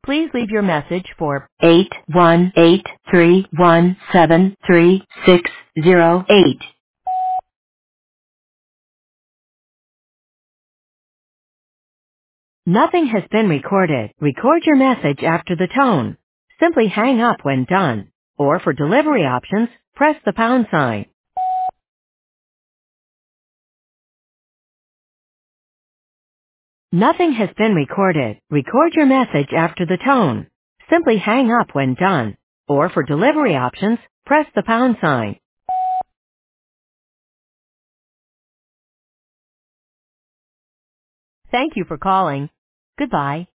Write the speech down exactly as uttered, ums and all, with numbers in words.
Please leave your message for eight one eight three one seven three six zero eight. Nothing has been recorded. Record your message after the tone. Simply hang up when done. Or for delivery options, press the pound sign. Nothing has been recorded. Record your message after the tone. Simply hang up when done. Or for delivery options, press the pound sign. Thank you for calling. Goodbye.